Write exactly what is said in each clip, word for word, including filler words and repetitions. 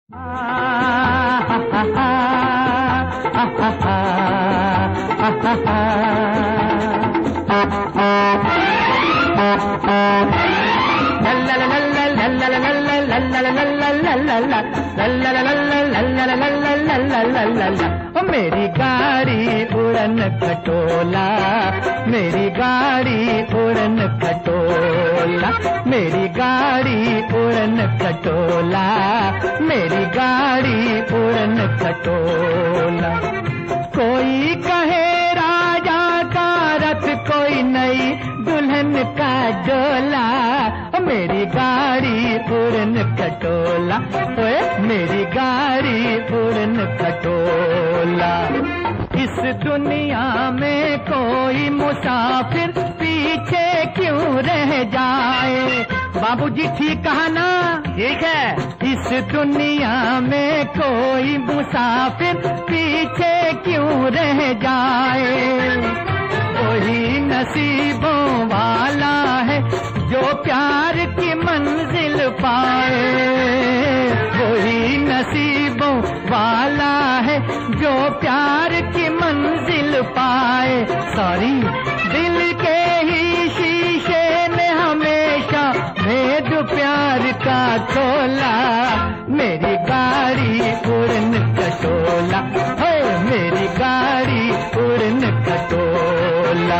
मेरी गाड़ी उड़न खटोला, मेरी गाड़ी उड़न खटोला, मेरी गाड़ी उड़न खटोला, मेरी गाड़ी उड़न खटोला। कोई कहे राजा का रथ, कोई नई दुल्हन का डोला, मेरी गाड़ी उड़न खटोला, ओए मेरी गाड़ी उड़न खटोला। इस दुनिया में कोई मुसाफिर पीछे क्यों रह जाए, बाबूजी ठीक कहा ना? ठीक है। इस दुनिया में कोई मुसाफिर पीछे क्यों रह जाए, वही नसीबों वाला है जो प्यार की मंजिल पाए, वही नसीबों वाला है जो प्यार की मंजिल पाए। सॉरी, दिल के ही शीशे ने हमेशा भेद प्यार का खोला, मेरी गाड़ी उड़न खटोला, हो मेरी गाड़ी उड़न खटोला।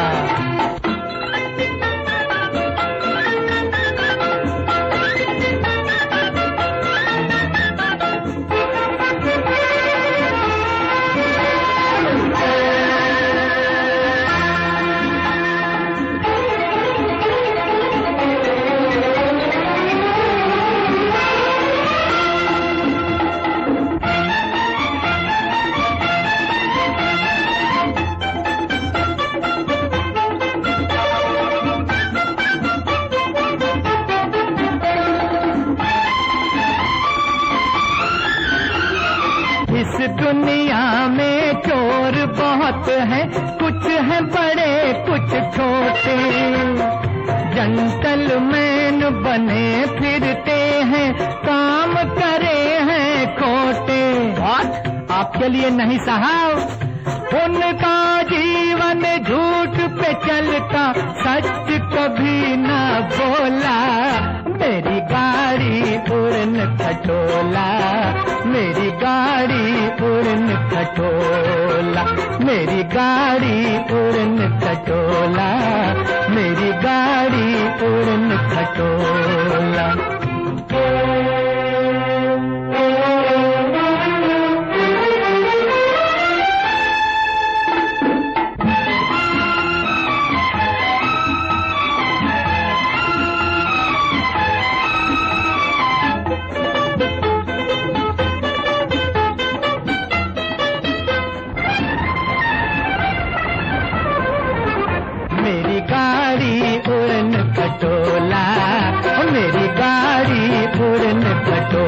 इस दुनिया में चोर बहुत हैं, कुछ हैं बड़े कुछ छोटे, जंटलमैन बने फिरते हैं, काम करे हैं खोटे। बात आपके लिए नहीं साहब, उनका जीवन झूठ पे चलता, सच कभी ना बोला, मेरी गाड़ी उड़न खटोला, मेरी गाड़ी उड़न खटोला, मेरी गाड़ी उड़न खटोला, मेरी गाड़ी उड़न खटोला। मेरी गाड़ी उड़न खटोला, मेरी गाड़ी उड़न खटोला।